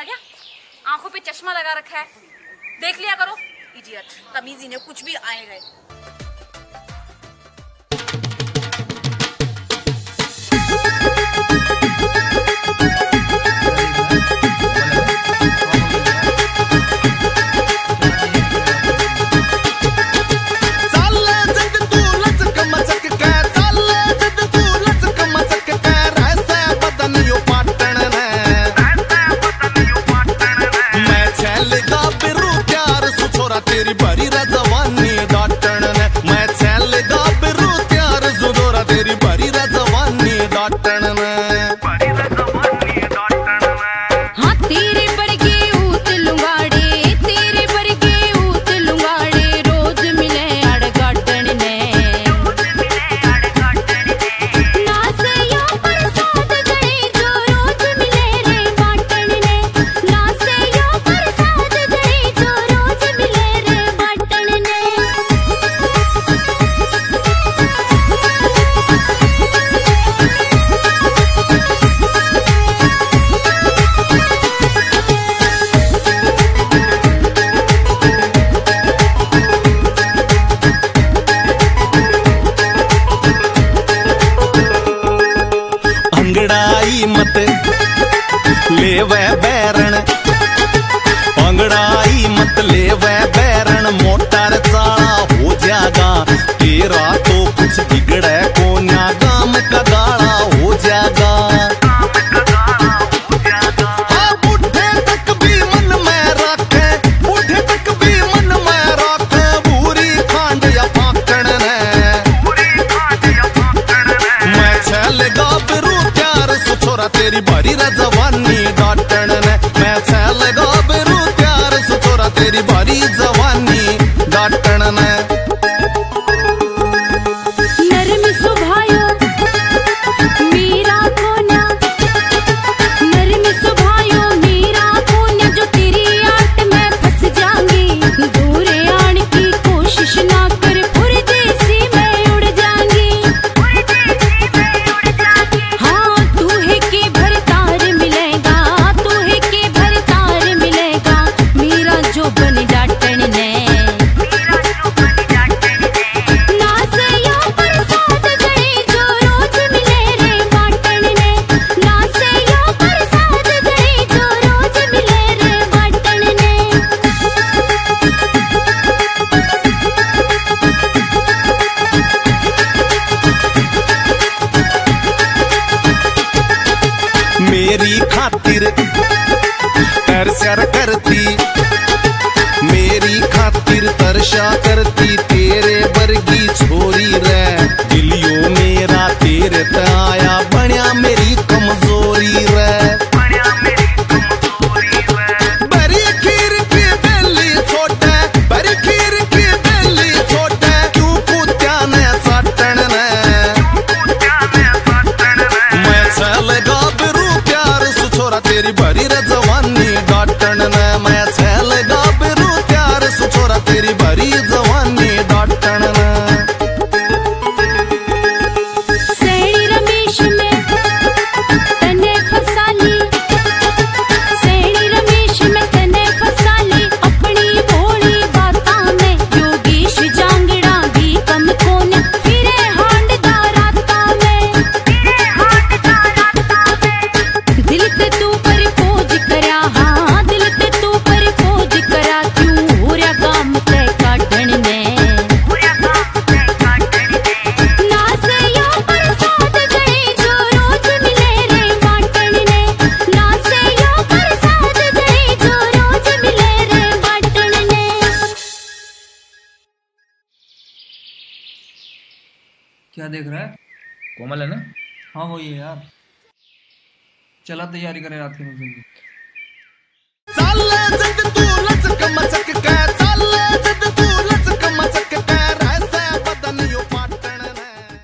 क्या? आंखों पे चश्मा लगा रखा है, देख लिया करो। इडियट, तमीज इन्हें कुछ भी आए गए। तेरी भरी रजवानी डाटण ने मैं चल गा बिरू त्यार जुदोरा तेरी भरी रजवानी डाटण ने हाँ तेरे बरगे ऊत लुंगाड़े तेरे बरगे ऊत लुंगाड़े रोज मिले अड़ गाटण ने नासया बरसात गए जो रोज मिले रे बाटण ने नासया बरसात गए जो रोज मिले रे बाटण ने। अंगड़ाई मत ले वह बैरण अंगड़ाई मत ले वह बैरण मोटर चाला हो जाएगा तेरा तो कुछ बिगड़े को न्या गाम का गाड़ा हो जाएगा। हाँ बूढ़े तक भी मन में रखे बूढ़े तक भी मन में रखे भूरी खांड या फाकण ने मैं छल गा बिरू त्यार सुछोरा तेरी भरी रजवानी डाटण ने मैं छल गा बिरू त्यार सुछोरा तेरी भरी जवानी डाटण ने। नरम सुभायो मेरा कोना नरम सुभायो मेरा कोना जो तेरी आट में फंस जाऊंगी दूर आने की कोशिश ना कर परदेसी मैं उड़ जाऊंगी। हाँ तू है के भरतार मिलेगा तू है के भरतार मिलेगा मेरा जो बन डाटण ने नासया बरसात गए जो रोज मिले रे बाटण ने नासया बरसात गए जो रोज मिले रे बाटण ने। मेरी खातिर तरसर करती मेरी खातिर तरशा करती तेरे वर्गी छोरी रे दिलियो मेरा तेरे ते आया बनिया मेरी कमजोरी रे बरी खीर की बेली छोटे बरी खीर की बेली छोटे क्यों कुत्या ने चाटण ने मैं चल गा बिरू प्यार सुछोरा तेरी भरी रजवानी डाटण ने मैं चल गा बिरू प्यार सुछोरा तेरी भरी जवानी डाटण ने। सैनी रमेश में तने फसाली सैनी रमेश में तने फसाली अपनी भोली बाता में योगेश जांगड़ा भी कम कोन फिरे हांडदा राता में दिल ते तू पर खोज करा हाँ दिल ते तू पर खोज करा क्यों हो रहा काम ते काटण ने नासया बरसात गए जो रोज मिले रे बाटण ने नासया बरसात गए जो रोज मिले रे बाटण ने। क्या देख रहा है? कोमल है ना? हाँ वही है यार। चला तैयारी करें रात की मंजिल की।